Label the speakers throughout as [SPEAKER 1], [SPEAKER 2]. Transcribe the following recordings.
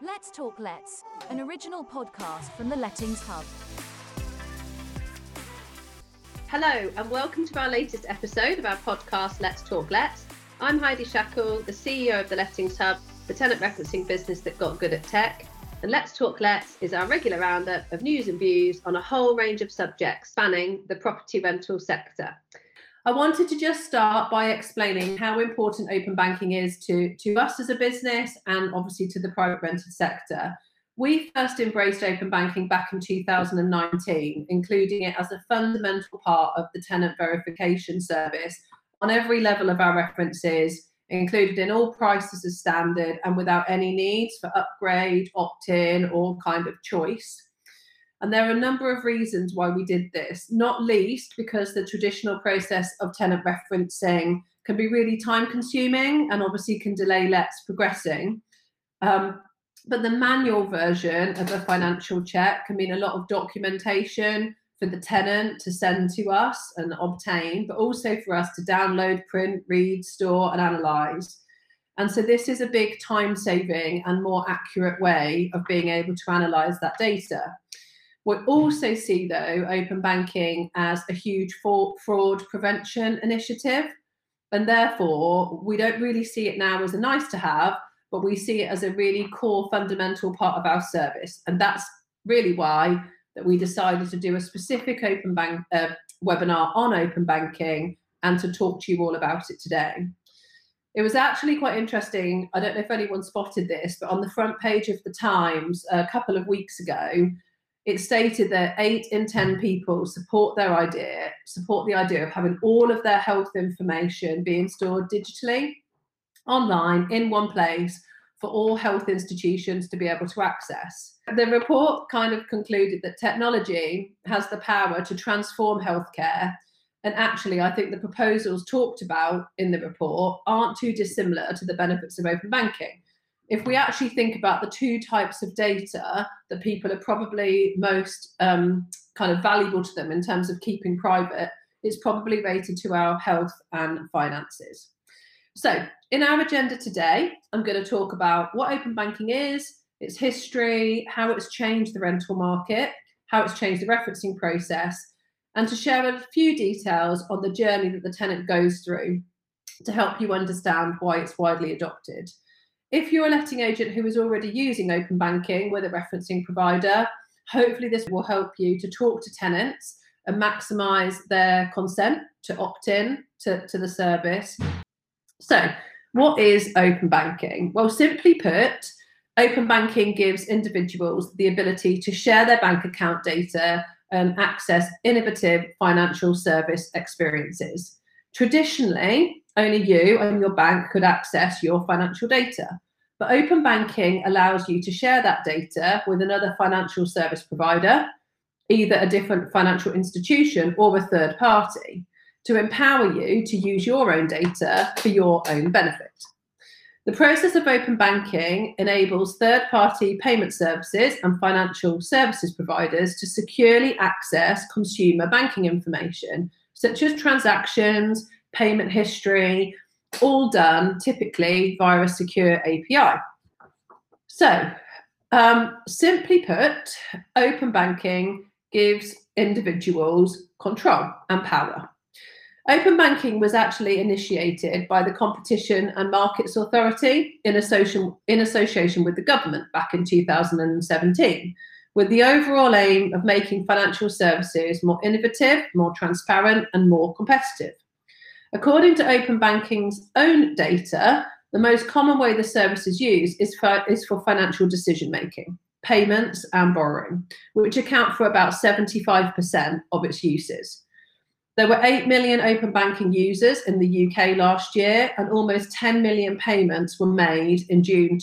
[SPEAKER 1] Let's Talk Let's, an original podcast from the Lettings Hub.
[SPEAKER 2] Hello and welcome to our latest episode of our podcast Let's Talk Let's. I'm Heidi Shackle, the CEO of the Lettings Hub, the tenant referencing business that got good at tech. And Let's Talk Let's is our regular roundup of news and views on a whole range of subjects spanning the property rental sector. I wanted to just start by explaining how important open banking is to us as a business and obviously to the private rented sector. We first embraced open banking back in 2019, including it as a fundamental part of the tenant verification service on every level of our references, included in all prices as standard and without any needs for upgrade, opt-in or kind of choice. And there are a number of reasons why we did this, not least because the traditional process of tenant referencing can be really time consuming and obviously can delay lets progressing. But the manual version of a financial check can mean a lot of documentation for the tenant to send to us and obtain, but also for us to download, print, read, store and analyse. And so this is a big time saving and more accurate way of being able to analyse that data. We also see, though, open banking as a huge fraud prevention initiative. And therefore, we don't really see it now as a nice to have, but we see it as a really core fundamental part of our service. And that's really why that we decided to do a specific open bank webinar on open banking and to talk to you all about it today. It was actually quite interesting. I don't know if anyone spotted this, but on the front page of the Times a couple of weeks ago, it stated that 8 in 10 people support the idea of having all of their health information being stored digitally, online, in one place for all health institutions to be able to access. The report kind of concluded that technology has the power to transform healthcare. And actually, I think the proposals talked about in the report aren't too dissimilar to the benefits of open banking. If we actually think about the two types of data that people are probably most kind of valuable to them in terms of keeping private, it's probably related to our health and finances. So in our agenda today, I'm going to talk about what open banking is, its history, how it's changed the rental market, how it's changed the referencing process, and to share a few details on the journey that the tenant goes through to help you understand why it's widely adopted. If you're a letting agent who is already using open banking with a referencing provider, hopefully this will help you to talk to tenants and maximise their consent to opt in to the service. So, what is open banking? Well, simply put, open banking gives individuals the ability to share their bank account data and access innovative financial service experiences. Traditionally, only you and your bank could access your financial data. But open banking allows you to share that data with another financial service provider, either a different financial institution or a third party, to empower you to use your own data for your own benefit. The process of open banking enables third-party payment services and financial services providers to securely access consumer banking information, such as transactions, payment history, all done typically via a secure API. So, simply put, open banking gives individuals control and power. Open banking was actually initiated by the Competition and Markets Authority in association with the government back in 2017, with the overall aim of making financial services more innovative, more transparent, and more competitive. According to open banking's own data, the most common way the service is used is for financial decision making, payments and borrowing, which account for about 75% of its uses. There were 8 million open banking users in the UK last year, and almost 10 million payments were made in June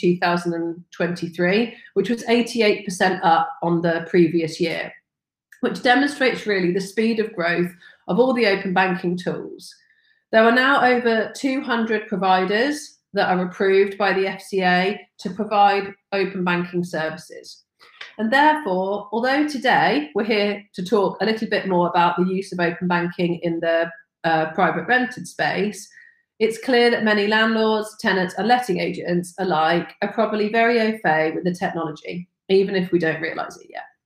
[SPEAKER 2] 2023, which was 88% up on the previous year, which demonstrates really the speed of growth of all the open banking tools. There are now over 200 providers that are approved by the FCA to provide open banking services. And therefore, although today we're here to talk a little bit more about the use of open banking in the private rented space, It's clear that many landlords, tenants, and letting agents alike are probably very au fait with the technology, even if we don't realise it yet.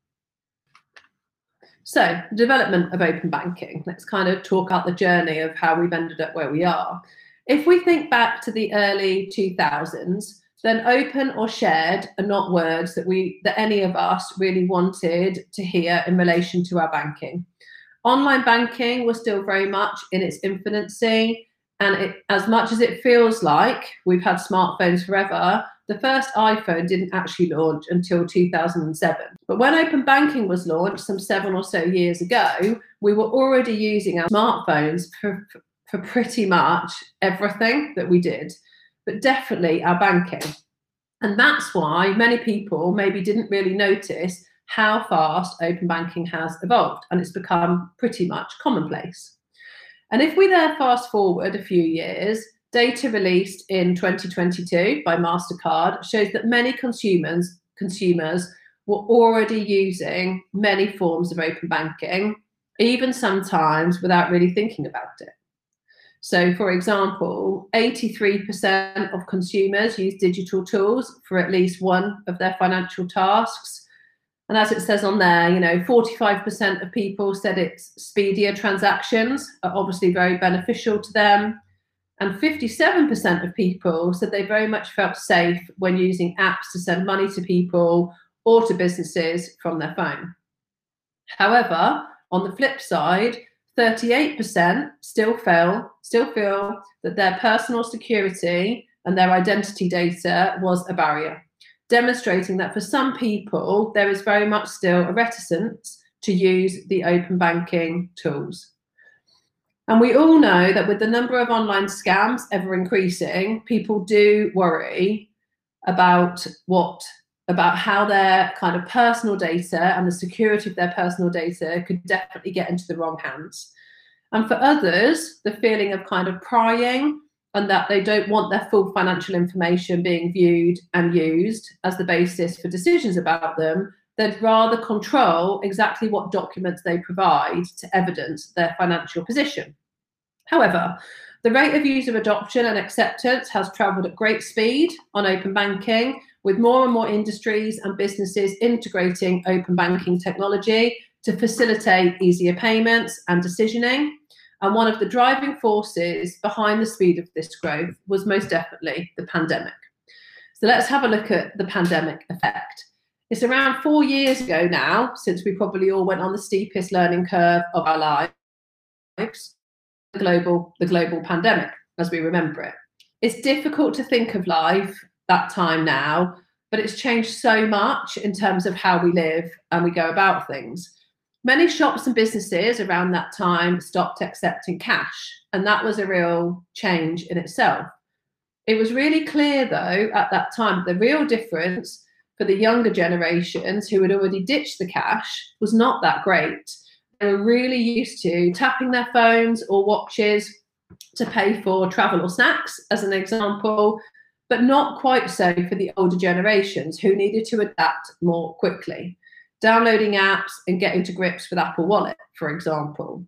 [SPEAKER 2] So, the development of open banking. Let's kind of talk out the journey of how we've ended up where we are. If we think back to the early 2000s, then open or shared are not words that any of us really wanted to hear in relation to our banking. Online banking was still very much in its infancy, and as much as it feels like we've had smartphones forever, the first iPhone didn't actually launch until 2007. But when open banking was launched some 7 or so years ago, we were already using our smartphones for pretty much everything that we did, but definitely our banking. And that's why many people maybe didn't really notice how fast open banking has evolved, and it's become pretty much commonplace. And if we then fast forward a few years, data released in 2022 by MasterCard shows that many consumers were already using many forms of open banking, even sometimes without really thinking about it. So, for example, 83% of consumers use digital tools for at least one of their financial tasks. And as it says on there, 45% of people said it's speedier transactions are obviously very beneficial to them. And 57% of people said they very much felt safe when using apps to send money to people or to businesses from their phone. However, on the flip side, 38% still feel that their personal security and their identity data was a barrier, demonstrating that for some people, there is very much still a reticence to use the open banking tools. And we all know that with the number of online scams ever increasing, people do worry about how their kind of personal data and the security of their personal data could definitely get into the wrong hands. And for others, the feeling of kind of prying and that they don't want their full financial information being viewed and used as the basis for decisions about them, they'd rather control exactly what documents they provide to evidence their financial position. However, the rate of user adoption and acceptance has travelled at great speed on open banking, with more and more industries and businesses integrating open banking technology to facilitate easier payments and decisioning. And one of the driving forces behind the speed of this growth was most definitely the pandemic. So let's have a look at the pandemic effect. It's around 4 years ago now, since we probably all went on the steepest learning curve of our lives, the global pandemic, as we remember it. It's difficult to think of life that time now, but it's changed so much in terms of how we live and we go about things. Many shops and businesses around that time stopped accepting cash, and that was a real change in itself. It was really clear, though, at that time, the real difference for the younger generations who had already ditched the cash was not that great. They were really used to tapping their phones or watches to pay for travel or snacks, as an example, but not quite so for the older generations who needed to adapt more quickly, downloading apps and getting to grips with Apple Wallet, for example.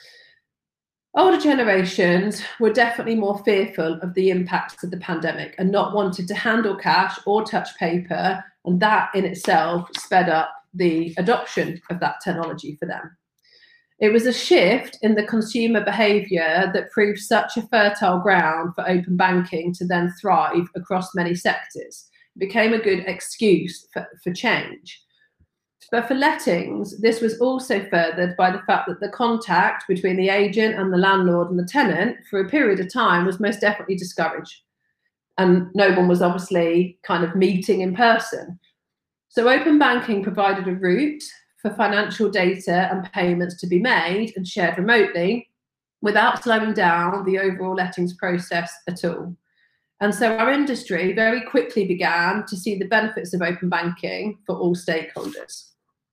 [SPEAKER 2] Older generations were definitely more fearful of the impacts of the pandemic and not wanted to handle cash or touch paper, and that in itself sped up the adoption of that technology for them. It was a shift in the consumer behaviour that proved such a fertile ground for open banking to then thrive across many sectors. It became a good excuse for change. But for lettings, this was also furthered by the fact that the contact between the agent and the landlord and the tenant for a period of time was most definitely discouraged. And no one was obviously kind of meeting in person. So open banking provided a route for financial data and payments to be made and shared remotely without slowing down the overall lettings process at all. And so our industry very quickly began to see the benefits of open banking for all stakeholders.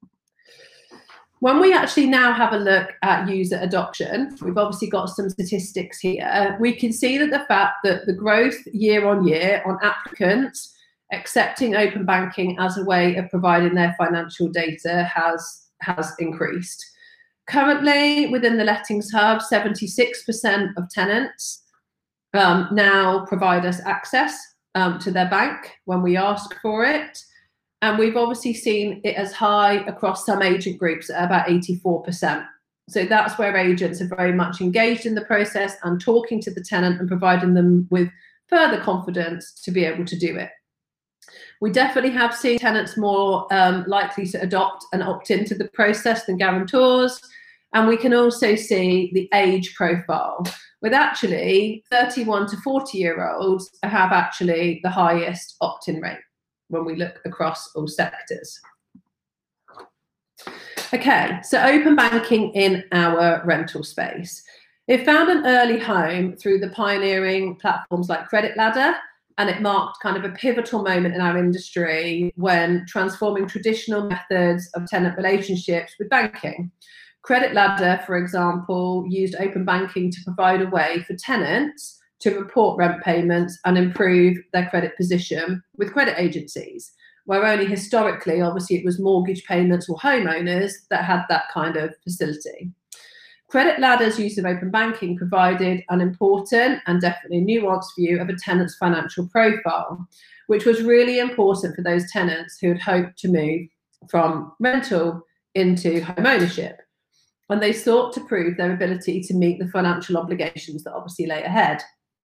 [SPEAKER 2] When we actually now have a look at user adoption, we've obviously got some statistics here. We can see that the fact that the growth year on year on applicants accepting open banking as a way of providing their financial data has increased. Currently, within the Lettings Hub, 76% of tenants now provide us access to their bank when we ask for it. And we've obviously seen it as high across some agent groups at about 84%. So that's where agents are very much engaged in the process and talking to the tenant and providing them with further confidence to be able to do it. We definitely have seen tenants more likely to adopt and opt into the process than guarantors. And we can also see the age profile, with actually 31 to 40-year-olds have actually the highest opt-in rate when we look across all sectors. Okay, so open banking in our rental space. It found an early home through the pioneering platforms like Credit Ladder, and it marked kind of a pivotal moment in our industry when transforming traditional methods of tenant relationships with banking. Credit Ladder, for example, used open banking to provide a way for tenants to report rent payments and improve their credit position with credit agencies, where only historically, obviously, it was mortgage payments or homeowners that had that kind of facility. Credit Ladder's use of open banking provided an important and definitely nuanced view of a tenant's financial profile, which was really important for those tenants who had hoped to move from rental into home ownership. And they sought to prove their ability to meet the financial obligations that obviously lay ahead.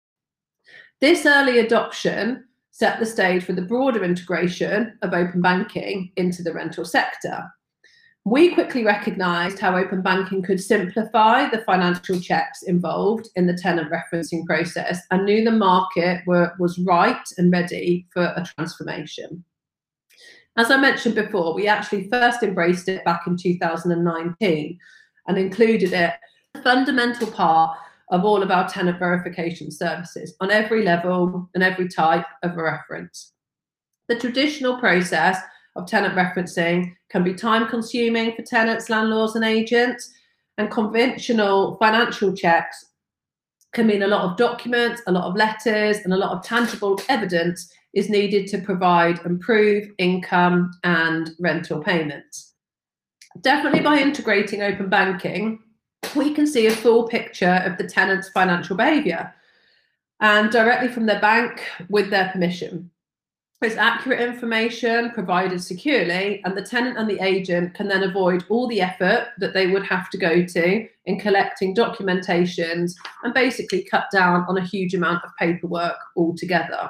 [SPEAKER 2] This early adoption set the stage for the broader integration of open banking into the rental sector. We quickly recognised how open banking could simplify the financial checks involved in the tenant referencing process and knew the market was right and ready for a transformation. As I mentioned before, we actually first embraced it back in 2019 and included it as a fundamental part of all of our tenant verification services on every level and every type of a reference. The traditional process of tenant referencing can be time consuming for tenants, landlords and agents, and conventional financial checks can mean a lot of documents, a lot of letters and a lot of tangible evidence is needed to provide and prove income and rental payments. Definitely by integrating open banking, we can see a full picture of the tenant's financial behaviour and directly from their bank with their permission. It's accurate information provided securely, and the tenant and the agent can then avoid all the effort that they would have to go to in collecting documentations and basically cut down on a huge amount of paperwork altogether.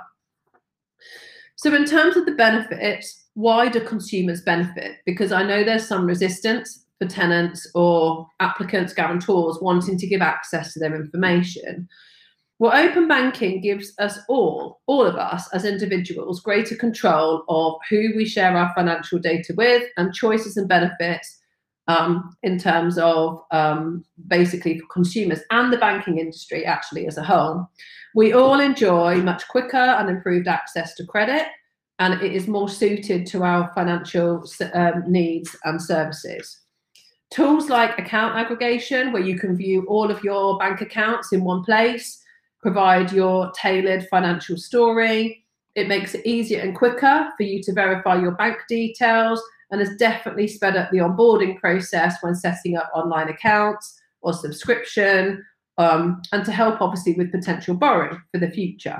[SPEAKER 2] So in terms of the benefits, why do consumers benefit? Because I know there's some resistance for tenants or applicants, guarantors wanting to give access to their information. Well, open banking gives us all of us as individuals, greater control of who we share our financial data with and choices and benefits in terms of basically for consumers and the banking industry actually as a whole. We all enjoy much quicker and improved access to credit, and it is more suited to our financial needs and services. Tools like account aggregation, where you can view all of your bank accounts in one place, provide your tailored financial story. It makes it easier and quicker for you to verify your bank details and has definitely sped up the onboarding process when setting up online accounts or subscription, and to help obviously with potential borrowing for the future.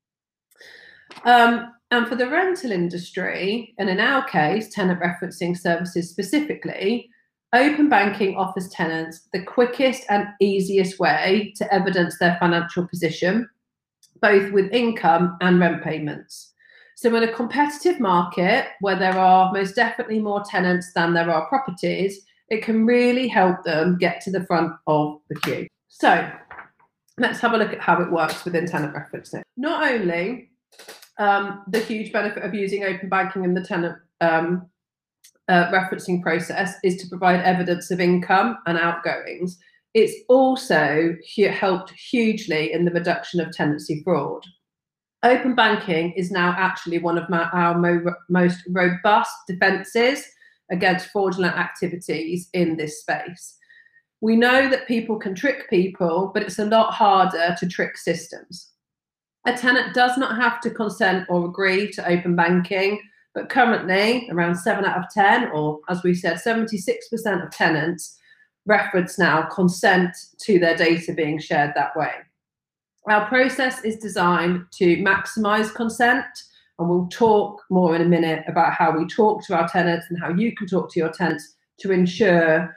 [SPEAKER 2] And for the rental industry, and in our case, tenant referencing services specifically, open banking offers tenants the quickest and easiest way to evidence their financial position, both with income and rent payments. So in a competitive market where there are most definitely more tenants than there are properties, it can really help them get to the front of the queue. So let's have a look at how it works within tenant referencing. Not only the huge benefit of using open banking in the tenant referencing process is to provide evidence of income and outgoings, it's also helped hugely in the reduction of tenancy fraud. Open banking is now actually one of our most robust defences against fraudulent activities in this space. We know that people can trick people, but it's a lot harder to trick systems. A tenant does not have to consent or agree to open banking, but currently around 7 out of 10, or as we said, 76% of tenants reference now consent to their data being shared that way. Our process is designed to maximise consent, and we'll talk more in a minute about how we talk to our tenants and how you can talk to your tenants to ensure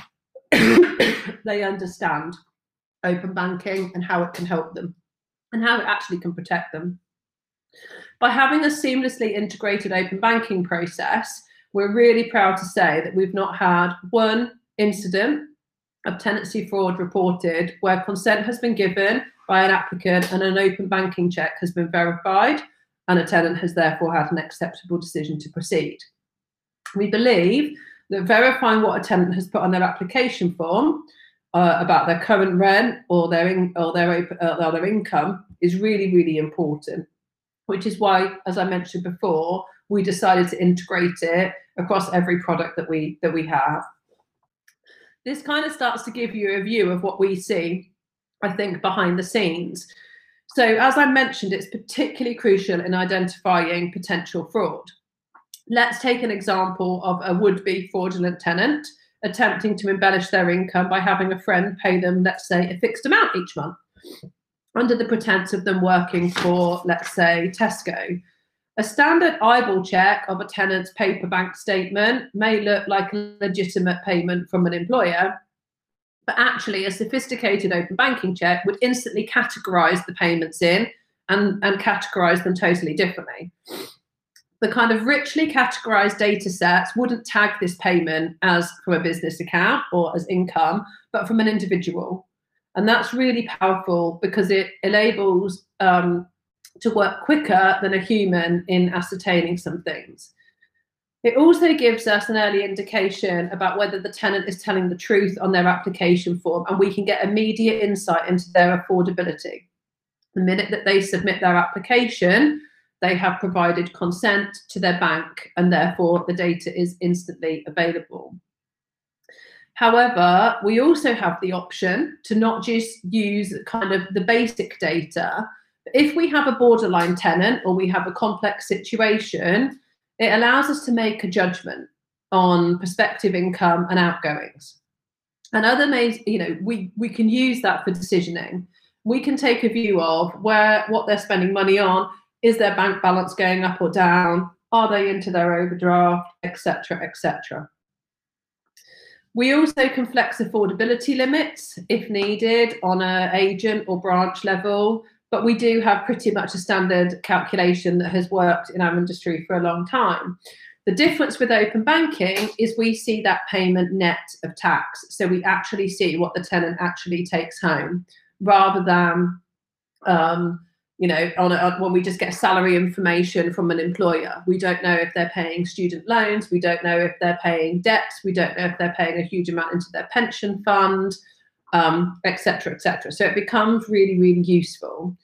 [SPEAKER 2] they understand open banking and how it can help them and how it actually can protect them. By having a seamlessly integrated open banking process, we're really proud to say that we've not had one incident of tenancy fraud reported where consent has been given by an applicant and an open banking check has been verified, and a tenant has therefore had an acceptable decision to proceed. We believe that verifying what a tenant has put on their application form about their current rent or their income is really, really important, which is why, as I mentioned before, we decided to integrate it across every product that we have. This kind of starts to give you a view of what we see, I think, behind the scenes. So as I mentioned, it's particularly crucial in identifying potential fraud. Let's take an example of a would-be fraudulent tenant attempting to embellish their income by having a friend pay them, let's say, a fixed amount each month under the pretense of them working for, let's say, Tesco. A standard eyeball check of a tenant's paper bank statement may look like a legitimate payment from an employer, but actually a sophisticated open banking check would instantly categorize the payments in and categorize them totally differently. The kind of richly categorized data sets wouldn't tag this payment as from a business account or as income, but from an individual. And that's really powerful because it enables to work quicker than a human in ascertaining some things. It also gives us an early indication about whether the tenant is telling the truth on their application form, and we can get immediate insight into their affordability. The minute that they submit their application, they have provided consent to their bank, and therefore the data is instantly available. However, we also have the option to not just use kind of the basic data. If we have a borderline tenant or we have a complex situation, it allows us to make a judgment on prospective income and outgoings. And other ways, we can use that for decisioning. We can take a view of what they're spending money on. Is their bank balance going up or down? Are they into their overdraft, etc., etc. We also can flex affordability limits if needed on an agent or branch level, but we do have pretty much a standard calculation that has worked in our industry for a long time. The difference with open banking is we see that payment net of tax. So we actually see what the tenant actually takes home rather than, when we just get salary information from an employer. We don't know if they're paying student loans. We don't know if they're paying debts. We don't know if they're paying a huge amount into their pension fund, et cetera, et cetera. So it becomes really, really useful.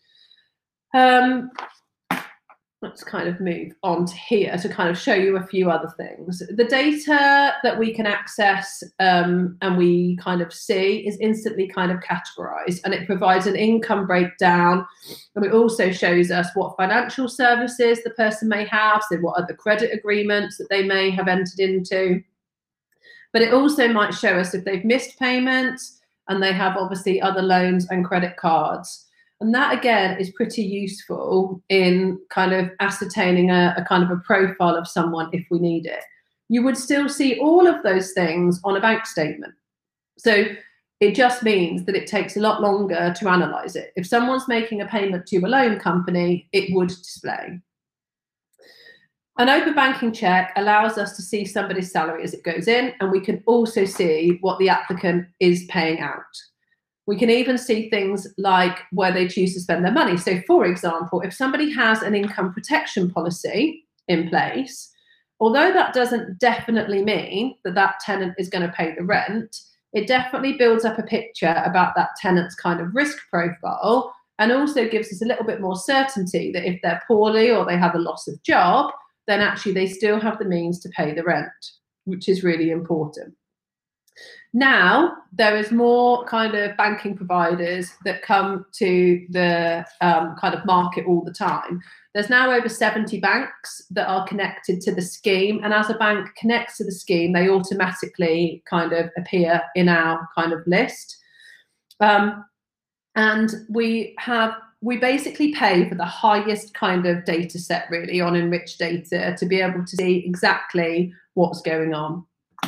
[SPEAKER 2] Let's kind of move on to here to kind of show you a few other things. The data that we can access and we kind of see is instantly kind of categorized, and it provides an income breakdown, and it also shows us what financial services the person may have, so what other credit agreements that they may have entered into. But it also might show us if they've missed payments and they have obviously other loans and credit cards. And that, again, is pretty useful in kind of ascertaining a kind of a profile of someone if we need it. You would still see all of those things on a bank statement. So it just means that it takes a lot longer to analyse it. If someone's making a payment to a loan company, it would display. An open banking check allows us to see somebody's salary as it goes in, and we can also see what the applicant is paying out. We can even see things like where they choose to spend their money. So, for example, if somebody has an income protection policy in place, although that doesn't definitely mean that that tenant is going to pay the rent, it definitely builds up a picture about that tenant's kind of risk profile, and also gives us a little bit more certainty that if they're poorly or they have a loss of job, then actually they still have the means to pay the rent, which is really important. Now, there is more kind of banking providers that come to the kind of market all the time. There's now over 70 banks that are connected to the scheme. And as a bank connects to the scheme, they automatically kind of appear in our kind of list. And And we basically pay for the highest kind of data set really on enriched data to be able to see exactly what's going on.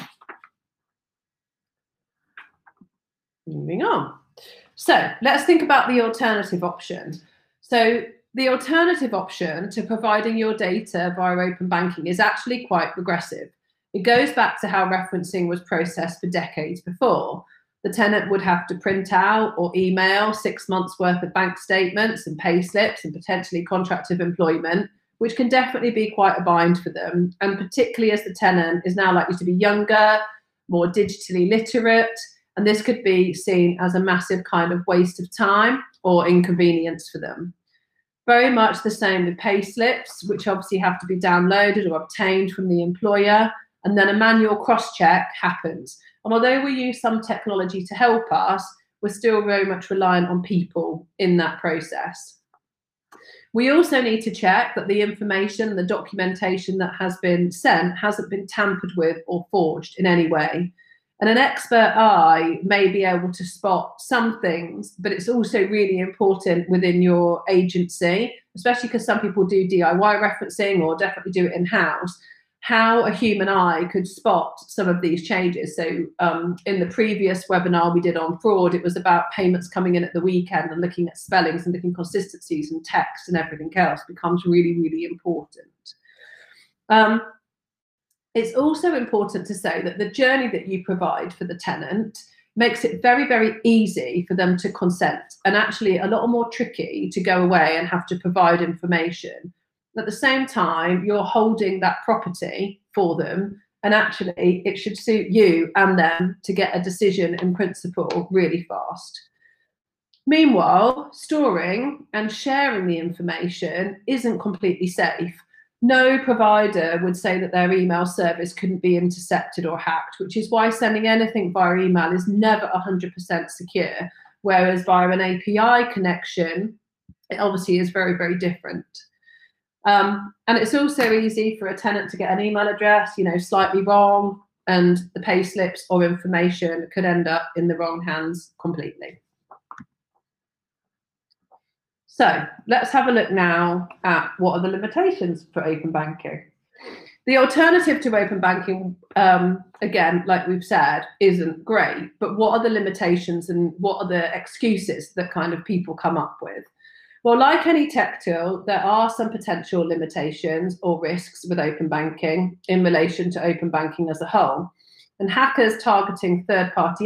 [SPEAKER 2] Moving on. So let's think about the alternative option. So the alternative option to providing your data via open banking is actually quite regressive. It goes back to how referencing was processed for decades before. The tenant would have to print out or email 6 months worth of bank statements and pay slips and potentially contract of employment, which can definitely be quite a bind for them. And particularly as the tenant is now likely to be younger, more digitally literate, and this could be seen as a massive kind of waste of time or inconvenience for them. Very much the same with pay slips, which obviously have to be downloaded or obtained from the employer, and then a manual cross-check happens. And although we use some technology to help us, we're still very much reliant on people in that process. We also need to check that the information, the documentation that has been sent hasn't been tampered with or forged in any way. And an expert eye may be able to spot some things, but it's also really important within your agency, especially because some people do DIY referencing or definitely do it in-house, how a human eye could spot some of these changes. So in the previous webinar we did on fraud, it was about payments coming in at the weekend and looking at spellings and looking consistencies and text and everything else becomes really, really important. It's also important to say that the journey that you provide for the tenant makes it very, very easy for them to consent and actually a lot more tricky to go away and have to provide information. At the same time, you're holding that property for them, and actually it should suit you and them to get a decision in principle really fast. Meanwhile, storing and sharing the information isn't completely safe. No provider would say that their email service couldn't be intercepted or hacked, which is why sending anything via email is never 100% secure, whereas via an API connection, it obviously is very, very different. And it's also easy for a tenant to get an email address, slightly wrong, and the pay slips or information could end up in the wrong hands completely. So let's have a look now at what are the limitations for open banking. The alternative to open banking, again, like we've said, isn't great, but what are the limitations and what are the excuses that kind of people come up with? Well, like any tech tool, there are some potential limitations or risks with open banking in relation to open banking as a whole. And hackers targeting third-party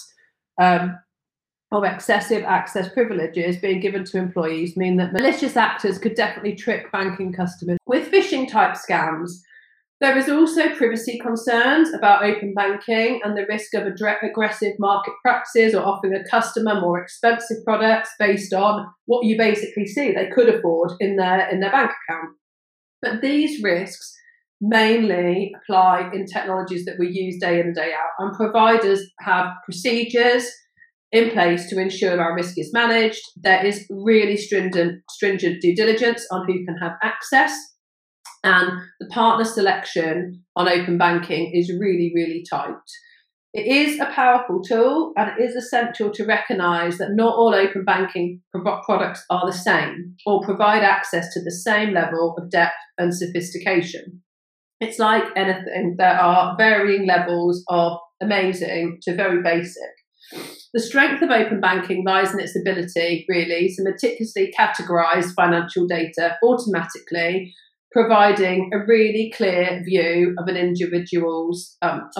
[SPEAKER 2] apps, or excessive access privileges being given to employees mean that malicious actors could definitely trick banking customers with phishing type scams. There is also privacy concerns about open banking and the risk of aggressive market practices or offering a customer more expensive products based on what you basically see they could afford in their bank account. But these risks mainly apply in technologies that we use day in and day out, and providers have procedures in place to ensure our risk is managed. There is really stringent due diligence on who can have access, and the partner selection on open banking is really, really tight. It is a powerful tool, and it is essential to recognise that not all open banking products are the same or provide access to the same level of depth and sophistication. It's like anything, there are varying levels of amazing to very basic. The strength of open banking lies in its ability, really, to meticulously categorise financial data automatically, providing a really clear view of an individual's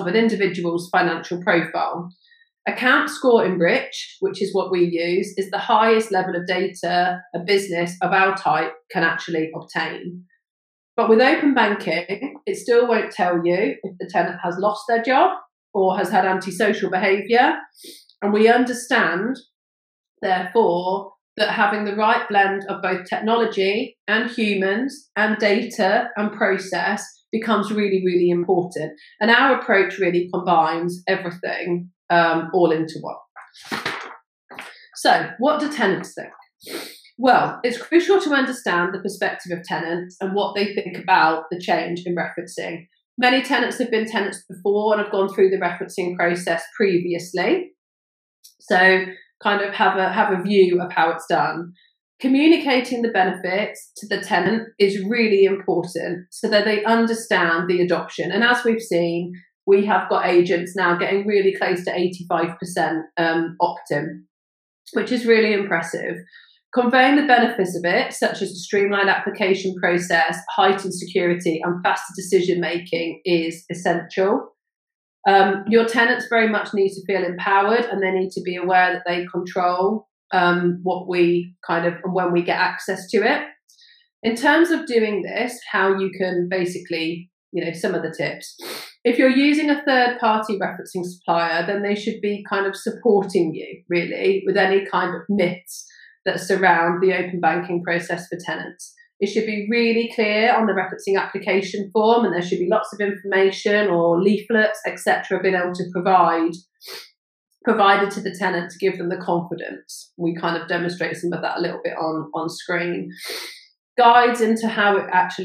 [SPEAKER 2] financial profile. Account score enrich, which is what we use, is the highest level of data a business of our type can actually obtain. But with open banking, it still won't tell you if the tenant has lost their job or has had antisocial behaviour. And we understand, therefore, that having the right blend of both technology and humans and data and process becomes really, really important. And our approach really combines everything all into one. So what do tenants think? Well, it's crucial to understand the perspective of tenants and what they think about the change in referencing. Many tenants have been tenants before and have gone through the referencing process previously. So kind of have a view of how it's done. Communicating the benefits to the tenant is really important so that they understand the adoption. And as we've seen, we have got agents now getting really close to 85% opt-in, which is really impressive. Conveying the benefits of it, such as a streamlined application process, heightened security, and faster decision making, is essential. Your tenants very much need to feel empowered, and they need to be aware that they control what we kind of, and when we get access to it. In terms of doing this, how you can basically, some of the tips. If you're using a third-party referencing supplier, then they should be kind of supporting you, really, with any kind of myths that surround the open banking process for tenants. It should be really clear on the referencing application form, and there should be lots of information or leaflets, etc., being able to provided to the tenant to give them the confidence. We kind of demonstrate some of that a little bit on screen. Guides into how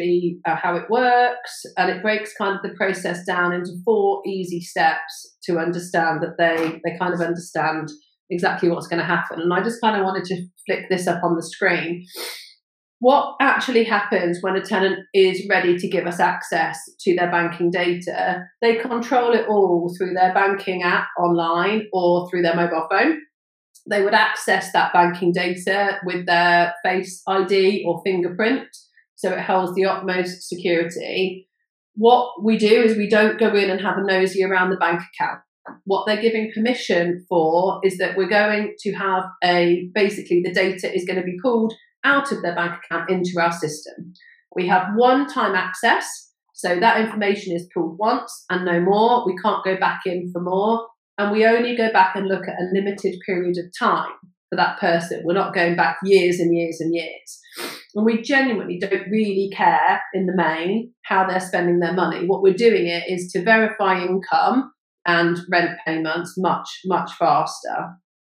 [SPEAKER 2] it works, and it breaks kind of the process down into 4 easy steps to understand that they kind of understand exactly what's going to happen. And I just kind of wanted to flick this up on the screen. What actually happens when a tenant is ready to give us access to their banking data? They control it all through their banking app online or through their mobile phone. They would access that banking data with their Face ID or fingerprint, so it holds the utmost security. What we do is we don't go in and have a nosy around the bank account. What they're giving permission for is that we're going to have basically the data is going to be pulled out of their bank account into our system. We have one-time access, so that information is pulled once and no more. We can't go back in for more, and we only go back and look at a limited period of time for that person. We're not going back years and years and years. And we genuinely don't really care in the main how they're spending their money. What we're doing it is to verify income and rent payments much, much faster.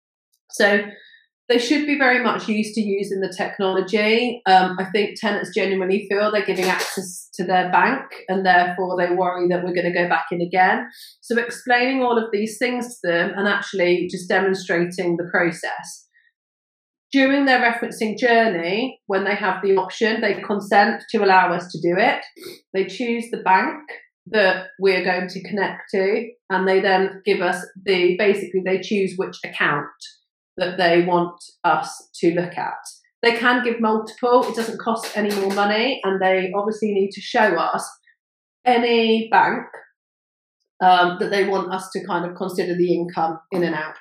[SPEAKER 2] So they should be very much used to using the technology. I think tenants genuinely feel they're giving access to their bank, and therefore they worry that we're going to go back in again. So explaining all of these things to them and actually just demonstrating the process. During their referencing journey, when they have the option, they consent to allow us to do it. They choose the bank that we're going to connect to, and they then give us basically they choose which account that they want us to look at. They can give multiple, it doesn't cost any more money, and they obviously need to show us any bank that they want us to kind of consider the income in and out.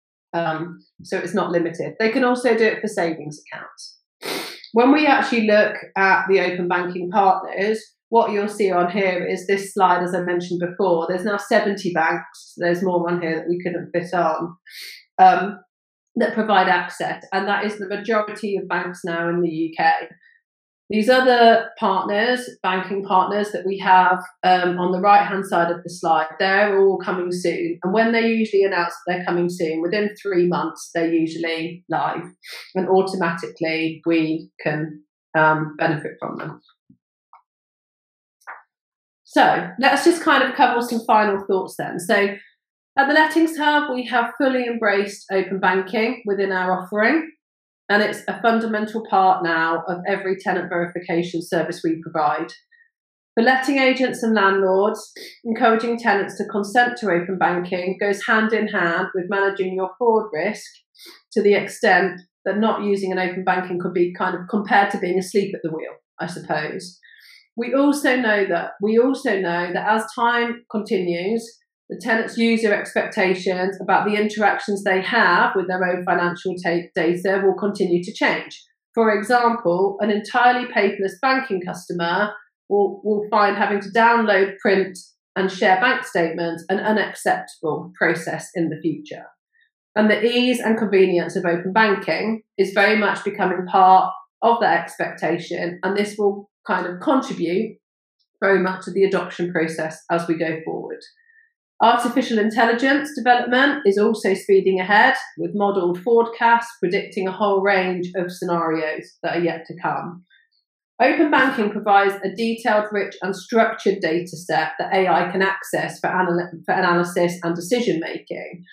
[SPEAKER 2] So it's not limited. They can also do it for savings accounts. When we actually look at the open banking partners, what you'll see on here is this slide, as I mentioned before. There's now 70 banks. There's more on here that we couldn't fit on, that provide access, and that is the majority of banks now in the UK. These other partners, banking partners that we have on the right-hand side of the slide, they're all coming soon. And when they usually announce that they're coming soon, within 3 months, they're usually live, and automatically we can benefit from them. So let's just kind of cover some final thoughts then. So at the Lettings Hub, we have fully embraced open banking within our offering, and it's a fundamental part now of every tenant verification service we provide. For letting agents and landlords, encouraging tenants to consent to open banking goes hand in hand with managing your fraud risk, to the extent that not using an open banking could be kind of compared to being asleep at the wheel, I suppose. We also know that as time continues, the tenants' user expectations about the interactions they have with their own financial data will continue to change. For example, an entirely paperless banking customer will find having to download, print and share bank statements an unacceptable process in the future. And the ease and convenience of open banking is very much becoming part of that expectation, and this will kind of contribute very much to the adoption process as we go forward. Artificial intelligence development is also speeding ahead, with modelled forecasts predicting a whole range of scenarios that are yet to come. Open banking provides a detailed, rich and structured data set that AI can access for analysis and decision making.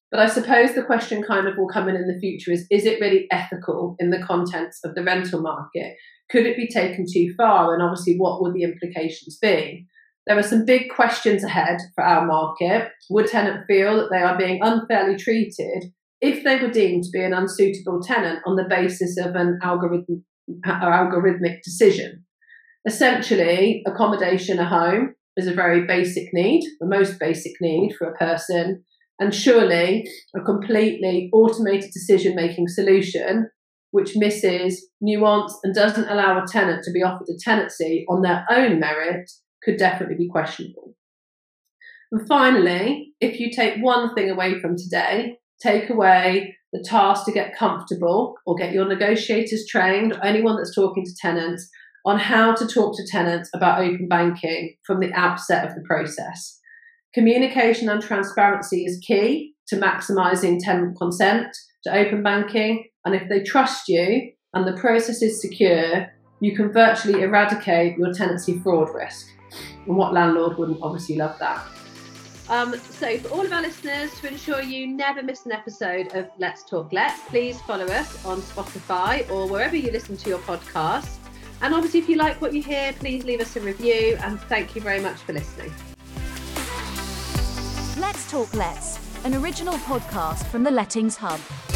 [SPEAKER 2] But I suppose the question kind of will come in the future is it really ethical in the contents of the rental market? Could it be taken too far? And obviously, what would the implications be? There are some big questions ahead for our market. Would a tenant feel that they are being unfairly treated if they were deemed to be an unsuitable tenant on the basis of an algorithmic decision? Essentially, accommodation at home is a very basic need, the most basic need for a person, and surely a completely automated decision-making solution which misses nuance and doesn't allow a tenant to be offered a tenancy on their own merit could definitely be questionable. And finally, if you take one thing away from today, take away the task to get comfortable or get your negotiators trained, or anyone that's talking to tenants, on how to talk to tenants about open banking from the outset of the process. Communication and transparency is key to maximising tenant consent to open banking, and if they trust you and the process is secure, you can virtually eradicate your tenancy fraud risk. And what landlord wouldn't obviously love that? So for all of our listeners, to ensure you never miss an episode of Let's Talk Let's, please follow us on Spotify or wherever you listen to your podcast. And obviously, if you like what you hear, please leave us a review, and thank you very much for listening.
[SPEAKER 1] Let's Talk Let's, an original podcast from the Lettings Hub.